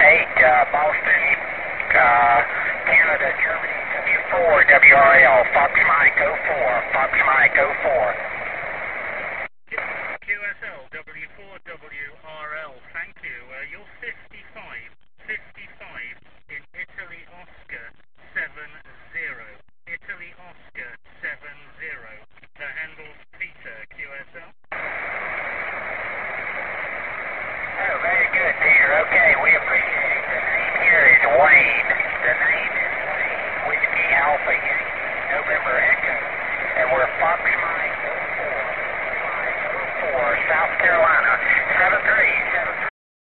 Boston, Canada, Germany, W4, WRL, Fox Mike 04, Fox Mike 04. QSL, W4, WRL, thank you. Your fifth